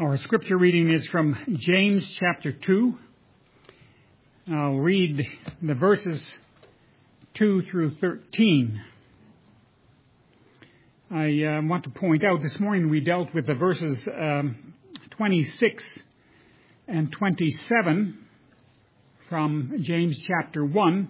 Our scripture reading is from James chapter 2. I'll read the verses 2 through 13. I want to point out this morning we dealt with the verses 26 and 27 from James chapter 1.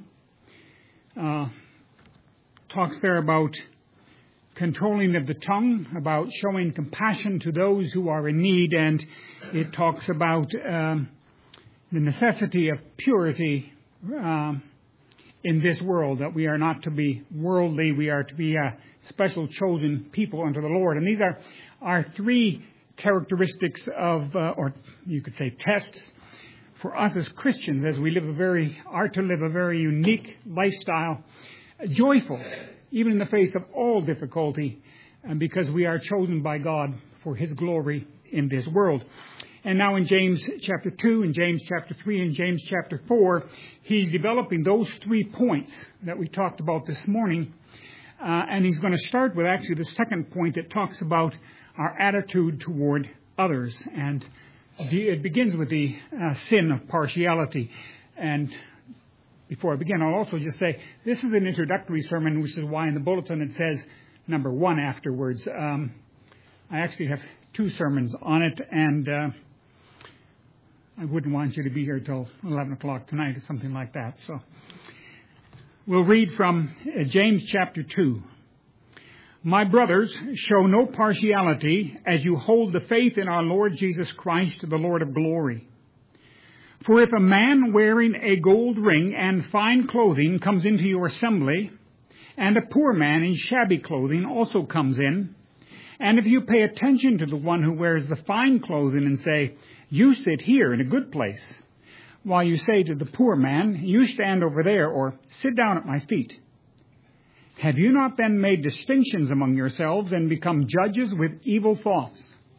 Talks there about controlling of the tongue, about showing compassion to those who are in need, and it talks about the necessity of purity in this world, that we are not to be worldly, we are to be a special chosen people unto the Lord. And these are our three characteristics of, or you could say tests, for us as Christians as we are to live a very unique lifestyle, joyful, even in the face of all difficulty, and because we are chosen by God for His glory in this world. And now in James chapter 2, in James chapter 3, and James chapter 4, he's developing those 3 points that we talked about this morning. And he's going to start with actually the second point that talks about our attitude toward others. And it begins with the sin of partiality. And before I begin, I'll also just say this is an introductory sermon, which is why in the bulletin it says number 1 afterwards. I actually have 2 sermons on it, and I wouldn't want you to be here till 11 o'clock tonight or something like that. So we'll read from James chapter 2. My brothers, show no partiality as you hold the faith in our Lord Jesus Christ, the Lord of glory. For if a man wearing a gold ring and fine clothing comes into your assembly, and a poor man in shabby clothing also comes in, and if you pay attention to the one who wears the fine clothing and say, you sit here in a good place, while you say to the poor man, you stand over there, or sit down at my feet, have you not then made distinctions among yourselves and become judges with evil thoughts?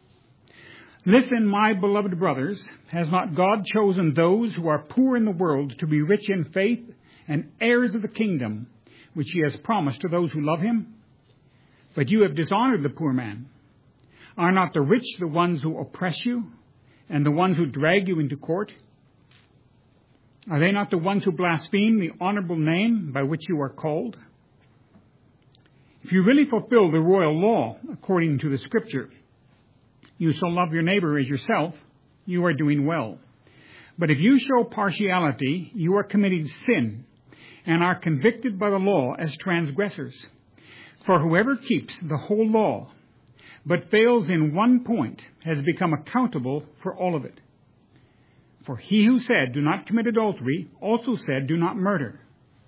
Listen, my beloved brothers, has not God chosen those who are poor in the world to be rich in faith and heirs of the kingdom, which He has promised to those who love Him? But you have dishonored the poor man. Are not the rich the ones who oppress you, and the ones who drag you into court? Are they not the ones who blaspheme the honorable name by which you are called? If you really fulfill the royal law according to the Scripture, you shall love your neighbor as yourself, you are doing well. But if you show partiality, you are committing sin, and are convicted by the law as transgressors. For whoever keeps the whole law, but fails in one point, has become accountable for all of it. For he who said, do not commit adultery, also said, do not murder.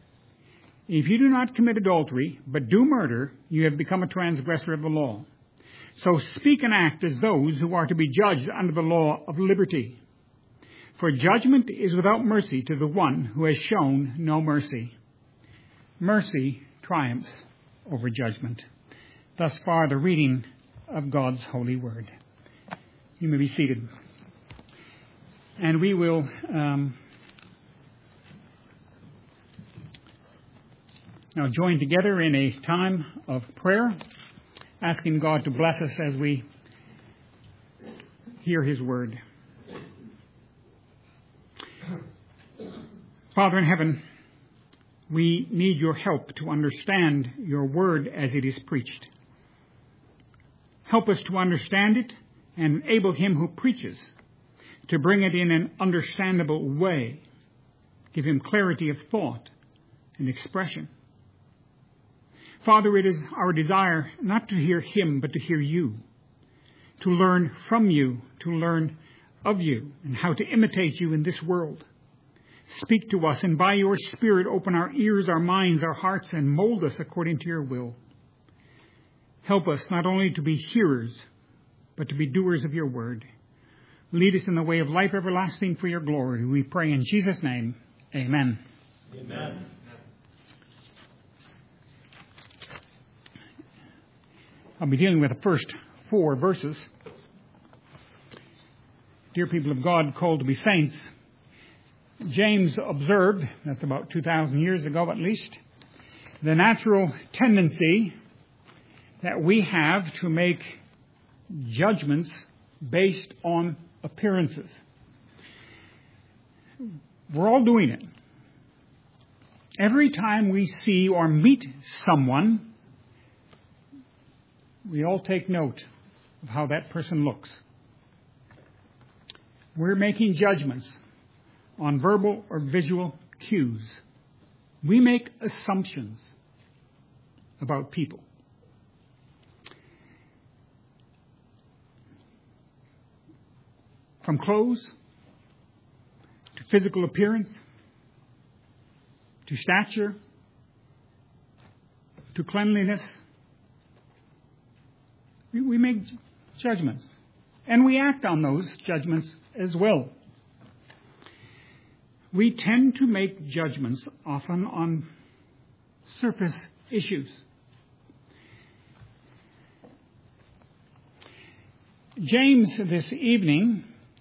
If you do not commit adultery, but do murder, you have become a transgressor of the law. So speak and act as those who are to be judged under the law of liberty. For judgment is without mercy to the one who has shown no mercy. Mercy triumphs over judgment. Thus far, the reading of God's holy word. You may be seated. And we will now join together in a time of prayer, asking God to bless us as we hear His word. Father in heaven, we need your help to understand your word as it is preached. Help us to understand it and enable him who preaches to bring it in an understandable way. Give him clarity of thought and expression. Father, it is our desire not to hear him, but to hear you, to learn from you, to learn of you, and how to imitate you in this world. Speak to us, and by your Spirit, open our ears, our minds, our hearts, and mold us according to your will. Help us not only to be hearers, but to be doers of your word. Lead us in the way of life everlasting for your glory. We pray in Jesus' name. Amen. Amen. I'll be dealing with the first 4 verses. Dear people of God, called to be saints, James observed, that's about 2,000 years ago at least, the natural tendency that we have to make judgments based on appearances. We're all doing it. Every time we see or meet someone, we all take note of how that person looks. We're making judgments on verbal or visual cues. We make assumptions about people. From clothes to physical appearance to stature to cleanliness, we make judgments. And we act on those judgments as well. We tend to make judgments often on surface issues. James this evening,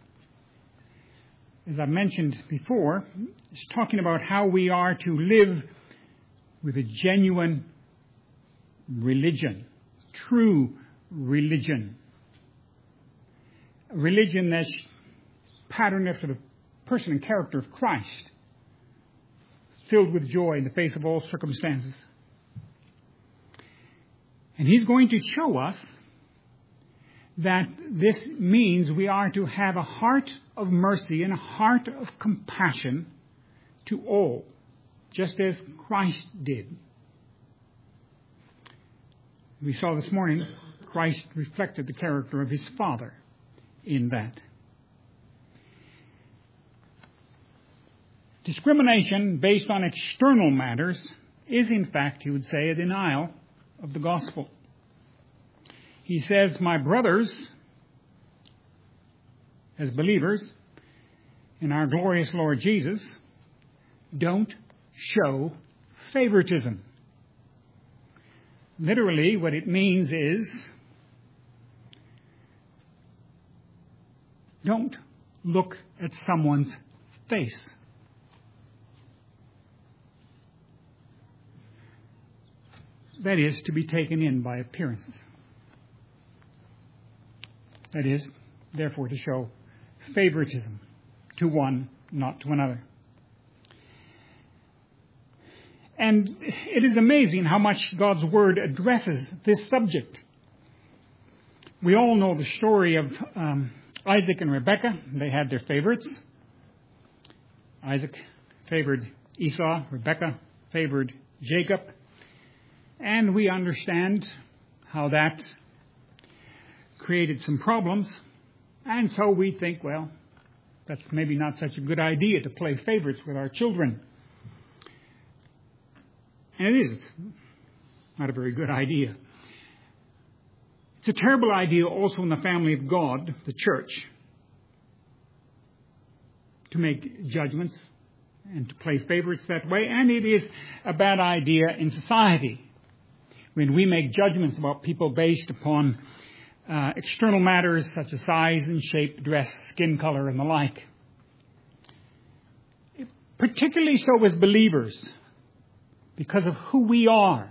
as I mentioned before, is talking about how we are to live with a genuine religion, true religion. A religion that's patterned after the person and character of Christ, filled with joy in the face of all circumstances. And he's going to show us that this means we are to have a heart of mercy and a heart of compassion to all, just as Christ did. We saw this morning, Christ reflected the character of his Father in that. Discrimination based on external matters is, in fact, he would say, a denial of the gospel. He says, my brothers, as believers in our glorious Lord Jesus, don't show favoritism. Literally, what it means is, don't look at someone's face. That is, to be taken in by appearances. That is, therefore, to show favoritism to one, not to another. And it is amazing how much God's Word addresses this subject. We all know the story of Isaac and Rebekah. They had their favorites. Isaac favored Esau. Rebekah favored Jacob. And we understand how that created some problems. And so we think, well, that's maybe not such a good idea to play favorites with our children. And it is not a very good idea. It's a terrible idea also in the family of God, the church, to make judgments and to play favorites that way. And it is a bad idea in society when we make judgments about people based upon external matters such as size and shape, dress, skin color, and the like. Particularly so as believers, because of who we are.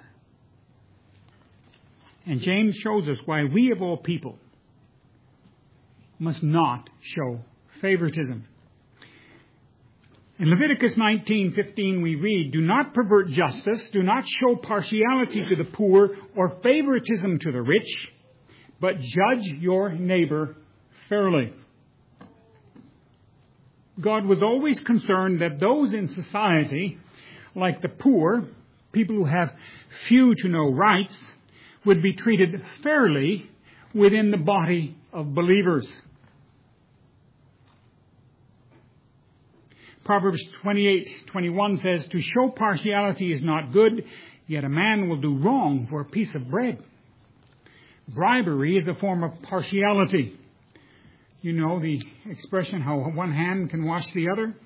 And James shows us why we of all people must not show favoritism. In Leviticus 19:15 we read, do not pervert justice, do not show partiality to the poor or favoritism to the rich, but judge your neighbor fairly. God was always concerned that those in society, like the poor, people who have few to no rights, would be treated fairly within the body of believers. Proverbs 28:21 says, to show partiality is not good, yet a man will do wrong for a piece of bread. Bribery is a form of partiality. You know the expression, how one hand can wash the other?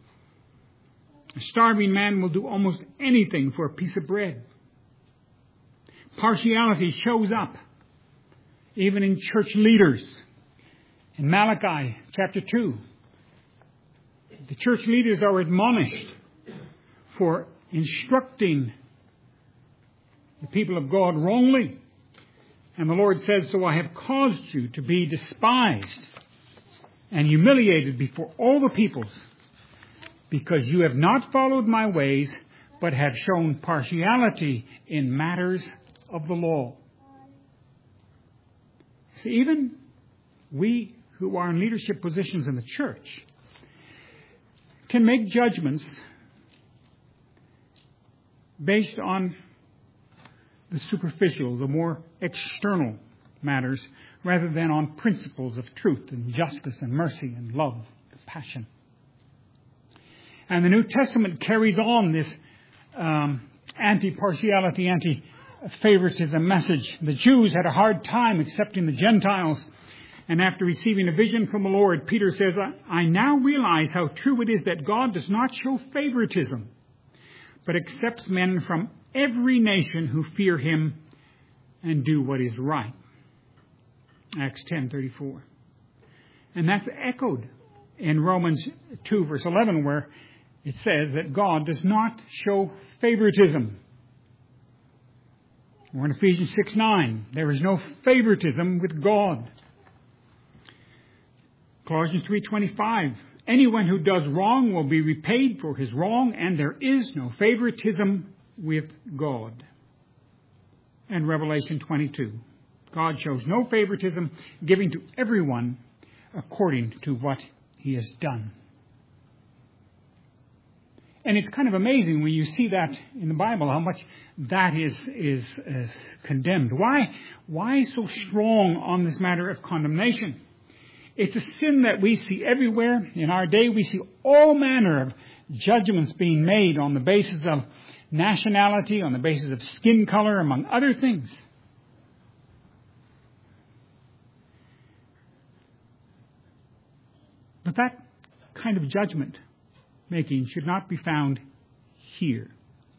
A starving man will do almost anything for a piece of bread. Partiality shows up even in church leaders. In Malachi chapter 2, the church leaders are admonished for instructing the people of God wrongly And the Lord says, so I have caused you to be despised and humiliated before all the peoples, because you have not followed my ways, but have shown partiality in matters of the law. See, even we who are in leadership positions in the church can make judgments based on the superficial, the more external matters, rather than on principles of truth and justice and mercy and love, compassion. And the New Testament carries on this anti-partiality, anti-favoritism message. The Jews had a hard time accepting the Gentiles. And after receiving a vision from the Lord, Peter says, I now realize how true it is that God does not show favoritism, but accepts men from every nation who fear him and do what is right. Acts 10:34. And that's echoed in Romans 2 verse 11, where it says that God does not show favoritism. Or in Ephesians 6:9, there is no favoritism with God. Colossians 3:25, anyone who does wrong will be repaid for his wrong, and there is no favoritism with God. And Revelation 22, God shows no favoritism, giving to everyone according to what he has done. And it's kind of amazing when you see that in the Bible, how much that is condemned. Why so strong on this matter of condemnation? It's a sin that we see everywhere. In our day, we see all manner of judgments being made on the basis of nationality, on the basis of skin color, among other things. But that kind of judgment making should not be found here.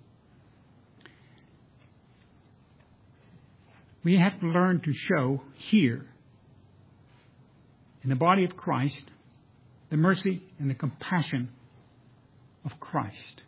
We have to learn to show here, in the body of Christ, the mercy and the compassion of Christ.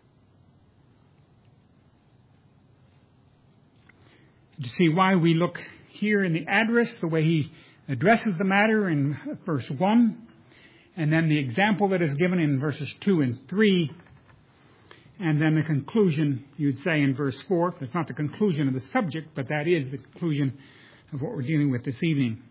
To see why we look here in the address, the way he addresses the matter in verse 1, and then the example that is given in verses 2 and 3, and then the conclusion, you'd say, in verse 4. That's not the conclusion of the subject, but that is the conclusion of what we're dealing with this evening.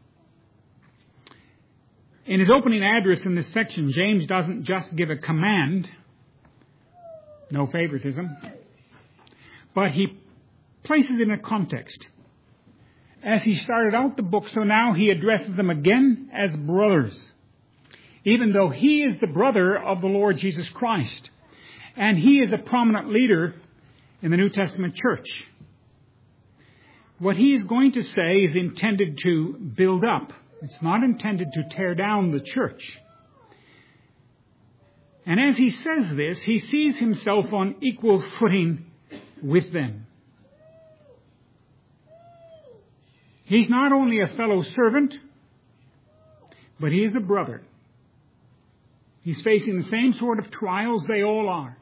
In his opening address in this section, James doesn't just give a command, no favoritism, but he places it in a context. As he started out the book, so now he addresses them again as brothers, even though he is the brother of the Lord Jesus Christ, and he is a prominent leader in the New Testament church. What he is going to say is intended to build up. It's not intended to tear down the church. And as he says this, he sees himself on equal footing with them. He's not only a fellow servant, but he is a brother. He's facing the same sort of trials they all are.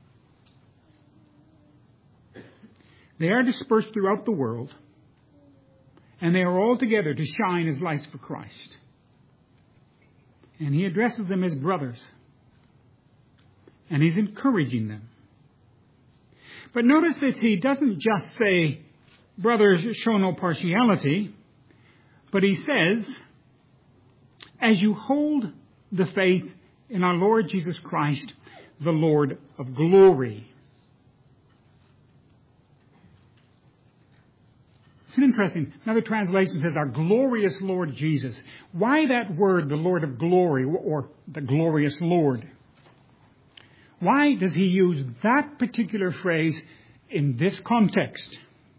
They are dispersed throughout the world, and they are all together to shine as lights for Christ. And he addresses them as brothers, and he's encouraging them. But notice that he doesn't just say, brothers, show no partiality, but he says, as you hold the faith in our Lord Jesus Christ, the Lord of glory. It's interesting. Another translation says, our glorious Lord Jesus. Why that word, the Lord of glory, or the glorious Lord? Why does he use that particular phrase in this context?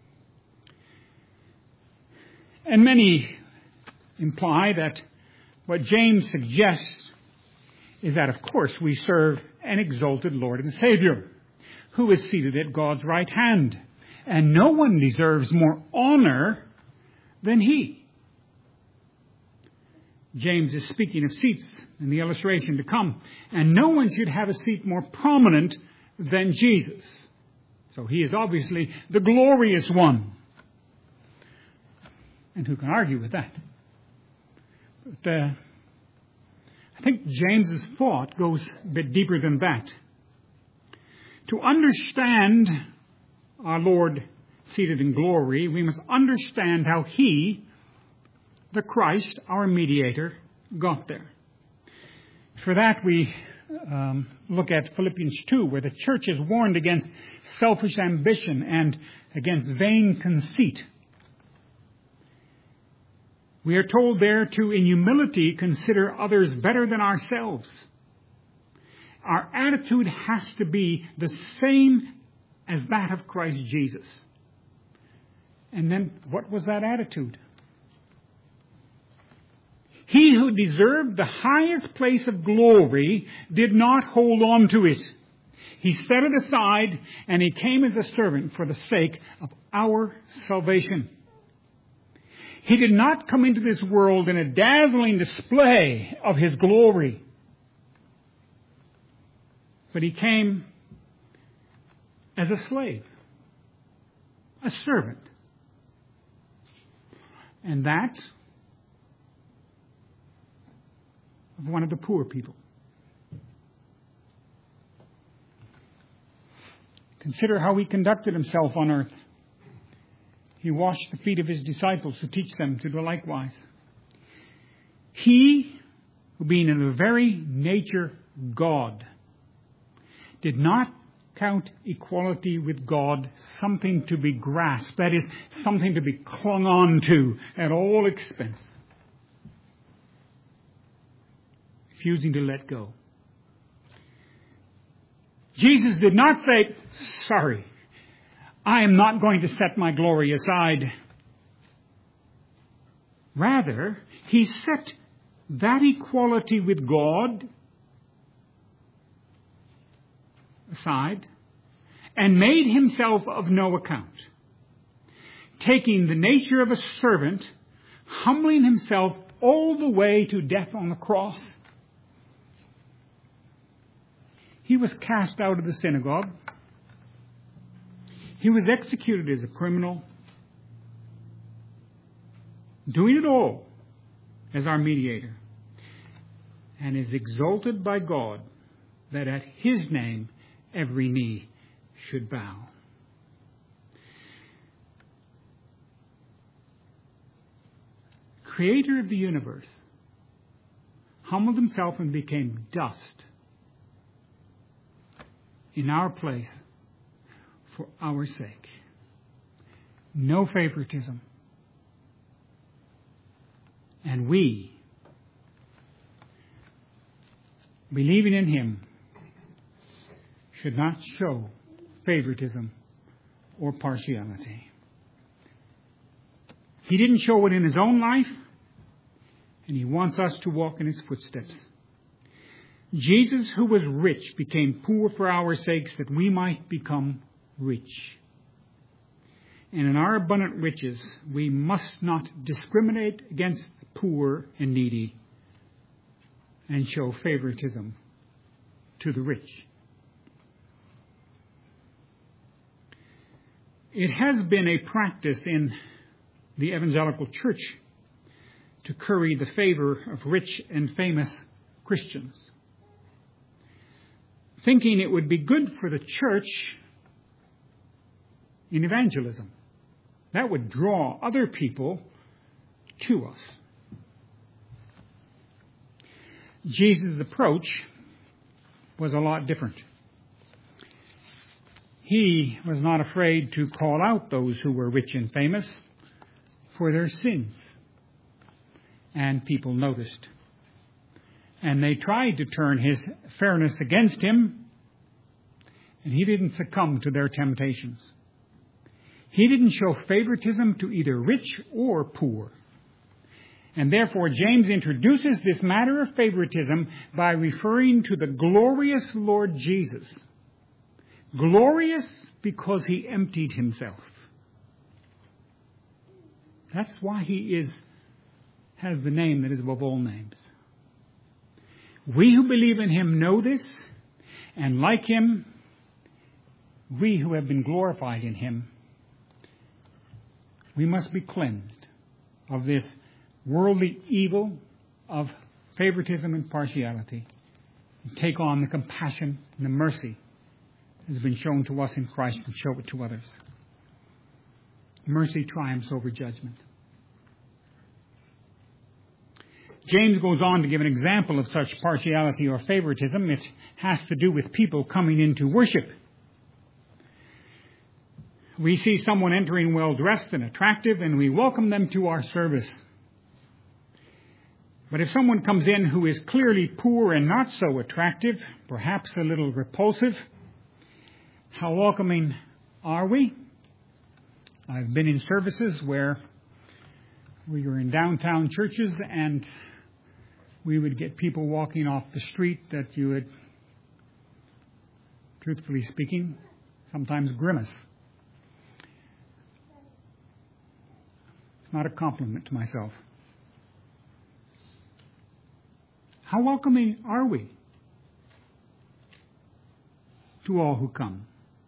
And many imply that what James suggests is that, of course, we serve an exalted Lord and Savior who is seated at God's right hand. And no one deserves more honor than he. James is speaking of seats in the illustration to come. And no one should have a seat more prominent than Jesus. So he is obviously the glorious one. And who can argue with that? But I think James's thought goes a bit deeper than that. To understand our Lord seated in glory, we must understand how He, the Christ, our mediator, got there. For that we look at Philippians 2, where the church is warned against selfish ambition and against vain conceit. We are told there to, in humility, consider others better than ourselves. Our attitude has to be the same as that of Christ Jesus. And then, what was that attitude? He who deserved the highest place of glory did not hold on to it. He set it aside, and He came as a servant for the sake of our salvation. He did not come into this world in a dazzling display of His glory, but He came as a slave, a servant. And that of one of the poor people. Consider how He conducted Himself on earth. He washed the feet of His disciples to teach them to do likewise. He, who being in the very nature God, did not count equality with God something to be grasped, that is, something to be clung on to at all expense, refusing to let go. Jesus did not say, sorry, I am not going to set my glory aside. Rather, He set that equality with God aside and made Himself of no account, taking the nature of a servant, humbling Himself all the way to death on the cross. He was cast out of the synagogue. He was executed as a criminal, doing it all as our mediator, and is exalted by God that at His name every knee should bow. Creator of the universe humbled Himself and became dust in our place for our sake. No favoritism. And we, believing in Him, should not show favoritism or partiality. He didn't show it in His own life, and He wants us to walk in His footsteps. Jesus, who was rich, became poor for our sakes, that we might become rich. And in our abundant riches, we must not discriminate against the poor and needy and show favoritism to the rich. It has been a practice in the evangelical church to curry the favor of rich and famous Christians, thinking it would be good for the church in evangelism. That would draw other people to us. Jesus' approach was a lot different. He was not afraid to call out those who were rich and famous for their sins. And people noticed. And they tried to turn His fairness against Him, and He didn't succumb to their temptations. He didn't show favoritism to either rich or poor. And therefore, James introduces this matter of favoritism by referring to the glorious Lord Jesus. Glorious because He emptied Himself. That's why He has the name that is above all names. We who believe in Him know this, and like Him, we who have been glorified in Him, we must be cleansed of this worldly evil of favoritism and partiality and take on the compassion and the mercy that has been shown to us in Christ and show it to others. Mercy triumphs over judgment. James goes on to give an example of such partiality or favoritism. It has to do with people coming into worship. We see someone entering well-dressed and attractive, and we welcome them to our service. But if someone comes in who is clearly poor and not so attractive, perhaps a little repulsive, how welcoming are we? I've been in services where we were in downtown churches and we would get people walking off the street that you would, truthfully speaking, sometimes grimace. It's not a compliment to myself. How welcoming are we to all who come?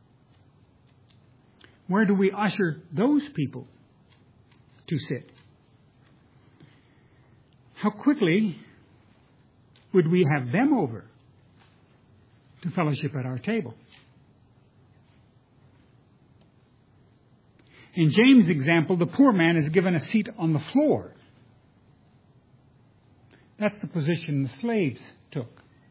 Where do we usher those people to sit? How quickly would we have them over to fellowship at our table? In James' example, the poor man is given a seat on the floor. That's the position the slaves took.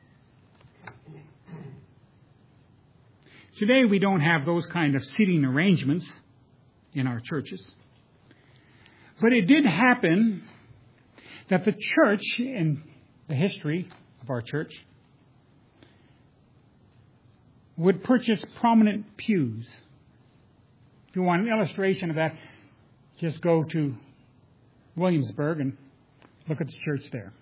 Today we don't have those kind of seating arrangements in our churches. But it did happen that the church, in the history of our church, would purchase prominent pews. If you want an illustration of that, just go to Williamsburg and look at the church there.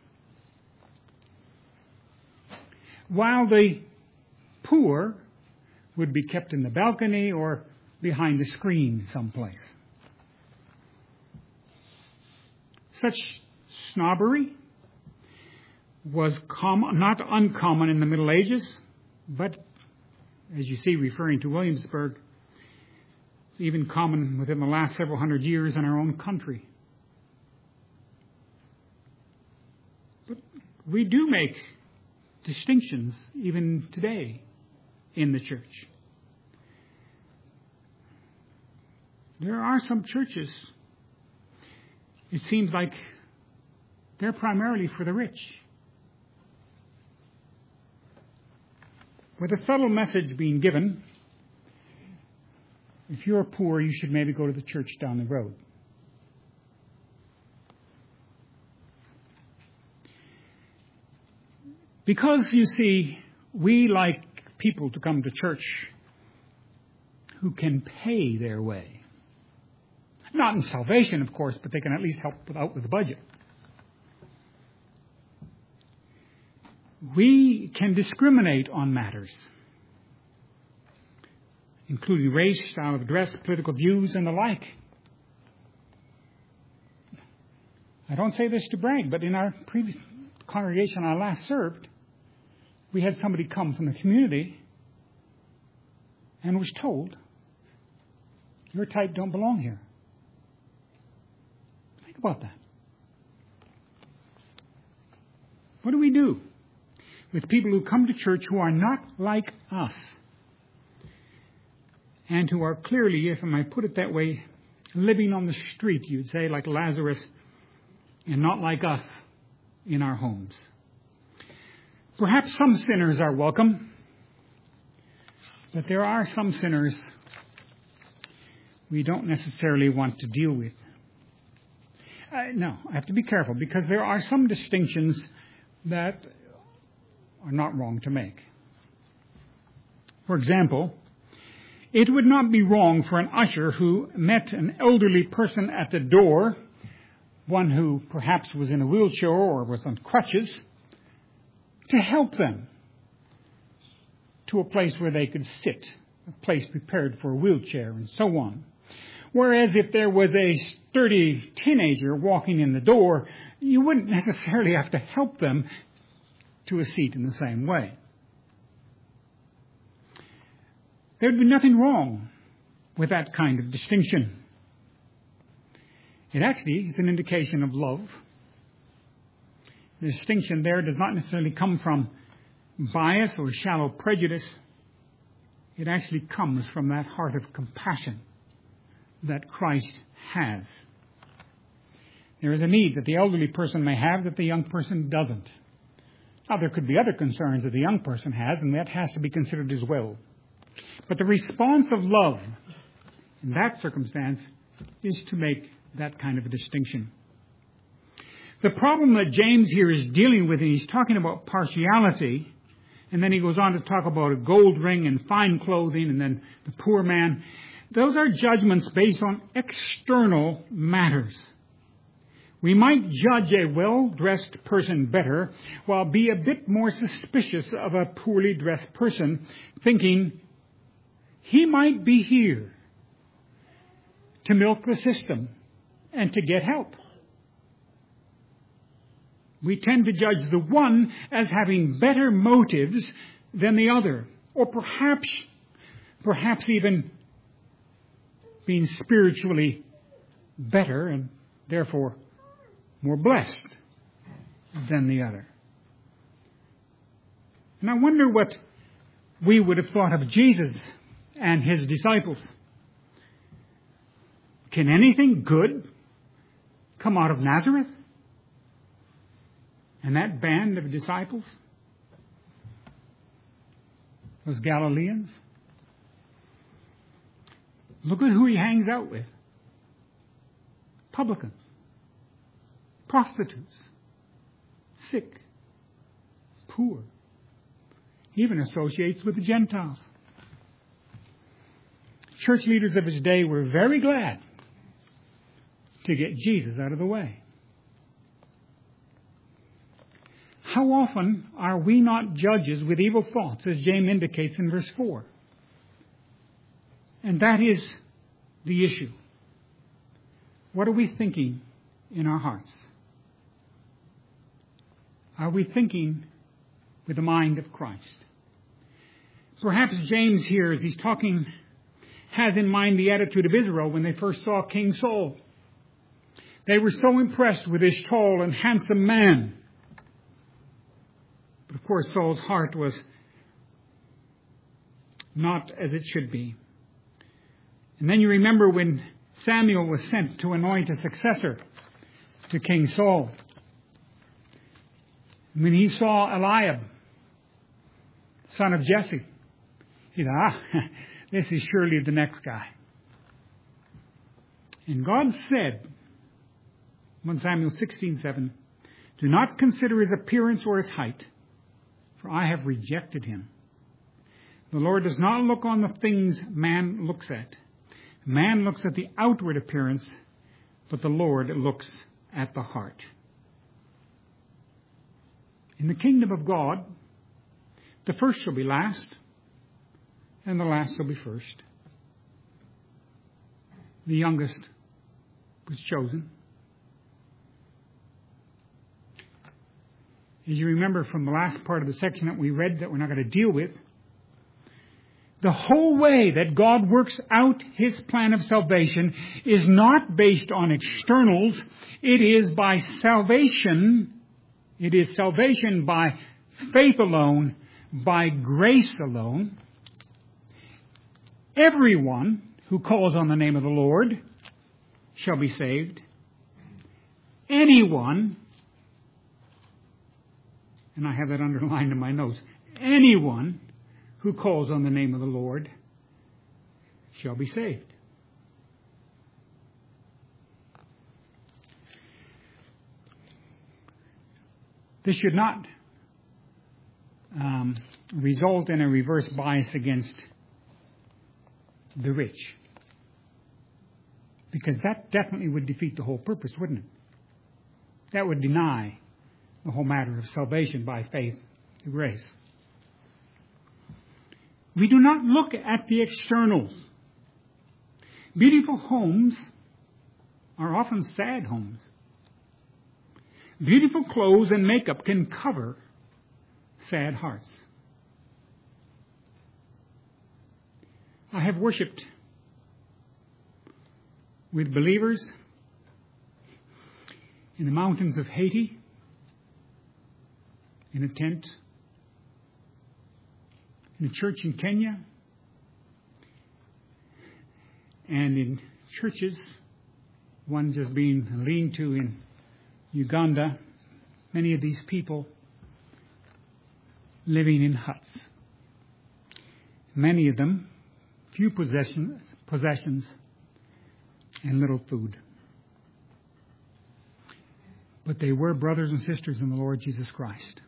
While the poor would be kept in the balcony or behind the screen someplace. Such snobbery was not uncommon in the Middle Ages, but, as you see, referring to Williamsburg, even common within the last several hundred years in our own country. But we do make distinctions even today in the church. There are some churches, it seems like they're primarily for the rich. With a subtle message being given, if you're poor, you should maybe go to the church down the road. Because, you see, we like people to come to church who can pay their way. Not in salvation, of course, but they can at least help out with the budget. We can discriminate on matters, including race, style of dress, political views, and the like. I don't say this to brag, but in our previous congregation I last served, we had somebody come from the community and was told, your type don't belong here. Think about that. What do we do with people who come to church who are not like us and who are clearly, if I might put it that way, living on the street, you'd say, like Lazarus, and not like us in our homes? Perhaps some sinners are welcome, but there are some sinners we don't necessarily want to deal with. No, I have to be careful, because there are some distinctions that are not wrong to make. For example, it would not be wrong for an usher who met an elderly person at the door, one who perhaps was in a wheelchair or was on crutches, to help them to a place where they could sit, a place prepared for a wheelchair, and so on. Whereas if there was a sturdy teenager walking in the door, you wouldn't necessarily have to help them to a seat in the same way. There would be nothing wrong with that kind of distinction. It actually is an indication of love. The distinction there does not necessarily come from bias or shallow prejudice. It actually comes from that heart of compassion that Christ has. There is a need that the elderly person may have that the young person doesn't. Now, there could be other concerns that the young person has, and that has to be considered as well. But the response of love in that circumstance is to make that kind of a distinction. The problem that James here is dealing with, and he's talking about partiality, and then he goes on to talk about a gold ring and fine clothing, and then the poor man. Those are judgments based on external matters. We might judge a well-dressed person better while be a bit more suspicious of a poorly dressed person, thinking he might be here to milk the system and to get help. We tend to judge the one as having better motives than the other, or perhaps even being spiritually better and therefore more blessed than the other. And I wonder what we would have thought of Jesus and his disciples. Can anything good come out of Nazareth? And that band of disciples? Those Galileans? Look at who he hangs out with. Publicans. Prostitutes. Sick. Poor. He even associates with the Gentiles. Church leaders of his day were very glad to get Jesus out of the way. How often are we not judges with evil thoughts, as James indicates in verse 4? And that is the issue. What are we thinking in our hearts? Are we thinking with the mind of Christ? Perhaps James here, as he's talking, has in mind the attitude of Israel when they first saw King Saul. They were so impressed with this tall and handsome man. But of course, Saul's heart was not as it should be. And then you remember when Samuel was sent to anoint a successor to King Saul. When he saw Eliab, son of Jesse, he thought, this is surely the next guy. And God said, 1 Samuel 16:7, do not consider his appearance or his height, for I have rejected him. The Lord does not look on the things man looks at. Man looks at the outward appearance, but the Lord looks at the heart. In the kingdom of God, the first shall be last, and the last shall be first. The youngest was chosen. As you remember from the last part of the section that we read that we're not going to deal with, the whole way that God works out his plan of salvation is not based on externals. It is by salvation. It is salvation by faith alone, by grace alone. Everyone who calls on the name of the Lord shall be saved. Anyone, and I have that underlined in my notes, anyone who calls on the name of the Lord shall be saved. This should not result in a reverse bias against the rich, because that definitely would defeat the whole purpose, wouldn't it? That would deny the whole matter of salvation by faith through grace. We do not look at the externals. Beautiful homes are often sad homes. Beautiful clothes and makeup can cover sad hearts. I have worshipped with believers in the mountains of Haiti, in a tent, in a church in Kenya, and in churches, one just being leaned to in Uganda, many of these people living in huts. Many of them, few possessions and little food. But they were brothers and sisters in the Lord Jesus Christ.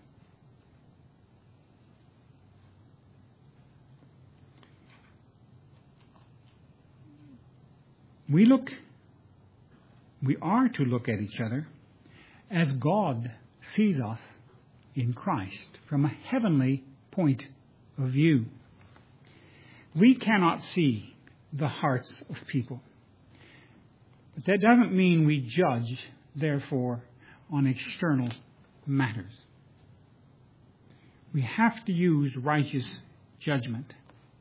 We are to look at each other as God sees us in Christ, from a heavenly point of view. We cannot see the hearts of people. But that doesn't mean we judge, therefore, on external matters. We have to use righteous judgment.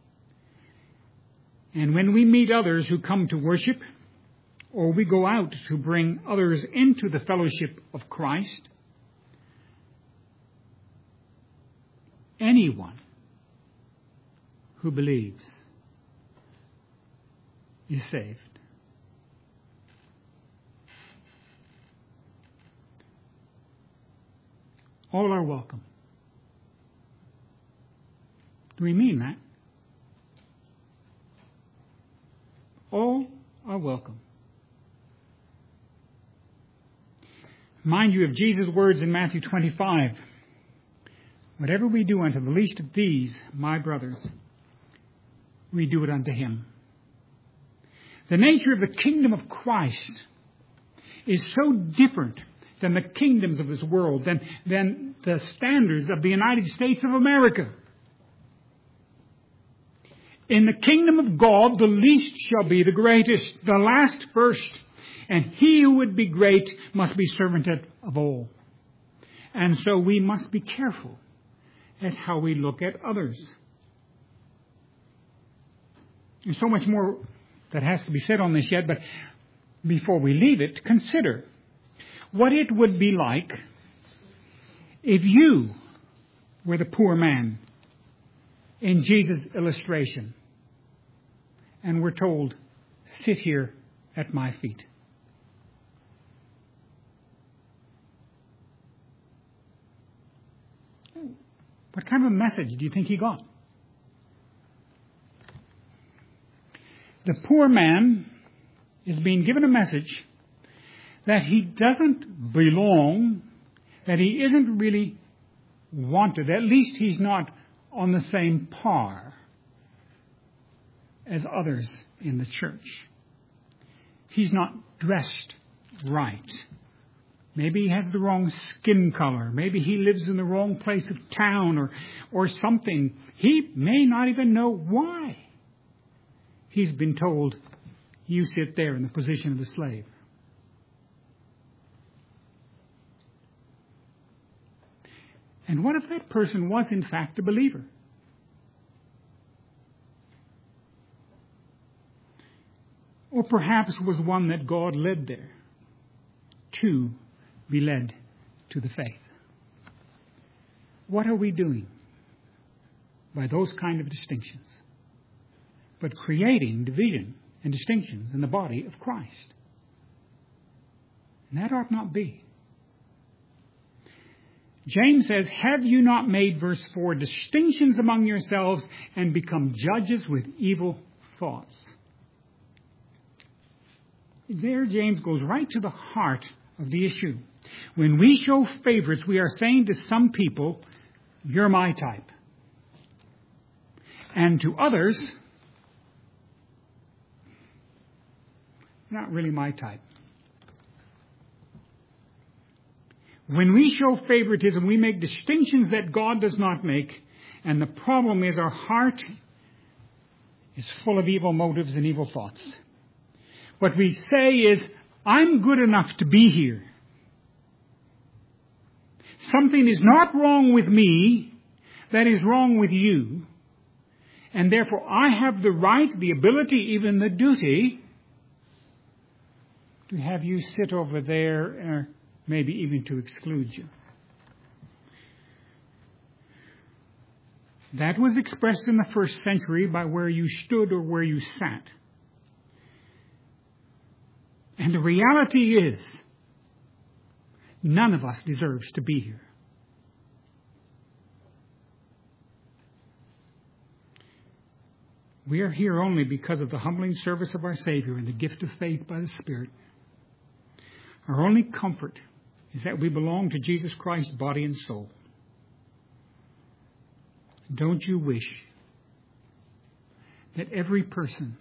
And when we meet others who come to worship, or we go out to bring others into the fellowship of Christ, anyone who believes is saved. All are welcome. Do we mean that? All are welcome. Mind you of Jesus' words in Matthew 25. Whatever we do unto the least of these, my brothers, we do it unto him. The nature of the kingdom of Christ is so different than the kingdoms of this world, than the standards of the United States of America. In the kingdom of God, the least shall be the greatest, the last first, and he who would be great must be servant of all. And so we must be careful at how we look at others. There's so much more that has to be said on this yet, but before we leave it, consider what it would be like if you were the poor man in Jesus' illustration and were told, sit here at my feet. What kind of a message do you think he got? The poor man is being given a message that he doesn't belong, that he isn't really wanted. At least he's not on the same par as others in the church. He's not dressed right. Maybe he has the wrong skin color. Maybe he lives in the wrong place of town or something. He may not even know why he's been told, you sit there in the position of the slave. And what if that person was in fact a believer? Or perhaps was one that God led there to be led to the faith. What are we doing by those kind of distinctions? But creating division and distinctions in the body of Christ. And that ought not be. James says, have you not made, verse 4, distinctions among yourselves and become judges with evil thoughts? There, James goes right to the heart of the issue. When we show favorites, we are saying to some people, you're my type. And to others, not really my type. When we show favoritism, we make distinctions that God does not make. And the problem is our heart is full of evil motives and evil thoughts. What we say is, I'm good enough to be here. Something is not wrong with me that is wrong with you. And therefore I have the right, the ability, even the duty to have you sit over there maybe even to exclude you. That was expressed in the first century by where you stood or where you sat. And the reality is, none of us deserves to be here. We are here only because of the humbling service of our Savior and the gift of faith by the Spirit. Our only comfort is that we belong to Jesus Christ, body and soul. Don't you wish that every person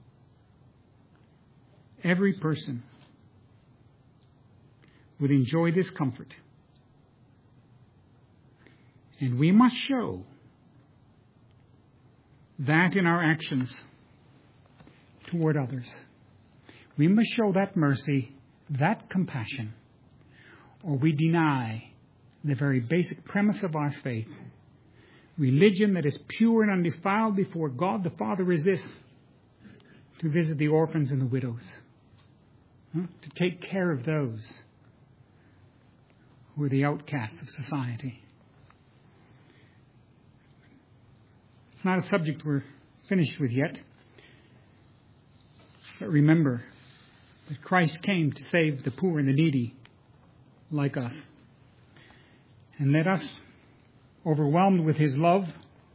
would enjoy this comfort? And we must show that in our actions toward others. We must show that mercy, that compassion, or we deny the very basic premise of our faith. Religion that is pure and undefiled before God the Father is this: to visit the orphans and the widows, to take care of those who are the outcasts of society. It's not a subject we're finished with yet. But remember that Christ came to save the poor and the needy like us. And let us, overwhelmed with His love,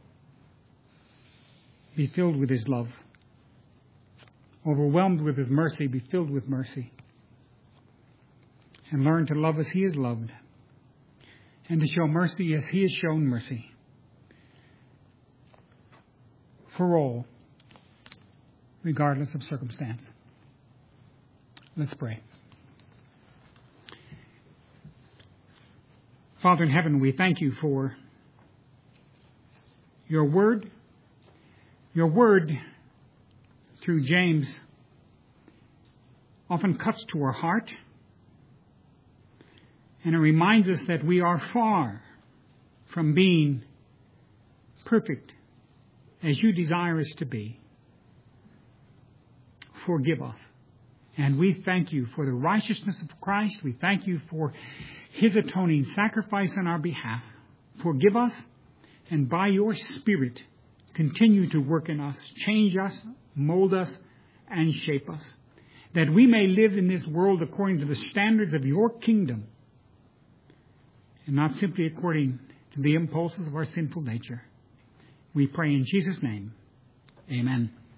be filled with His love. Overwhelmed with His mercy, be filled with mercy. And learn to love as He is loved. And to show mercy as He has shown mercy. For all, regardless of circumstance. Let's pray. Father in heaven, we thank you for your word. Your word, through James, often cuts to our heart. And it reminds us that we are far from being perfect as you desire us to be. Forgive us. And we thank you for the righteousness of Christ. We thank you for His atoning sacrifice on our behalf. Forgive us, and by your Spirit, continue to work in us, change us, mold us, and shape us, that we may live in this world according to the standards of your kingdom, and not simply according to the impulses of our sinful nature. We pray in Jesus' name. Amen.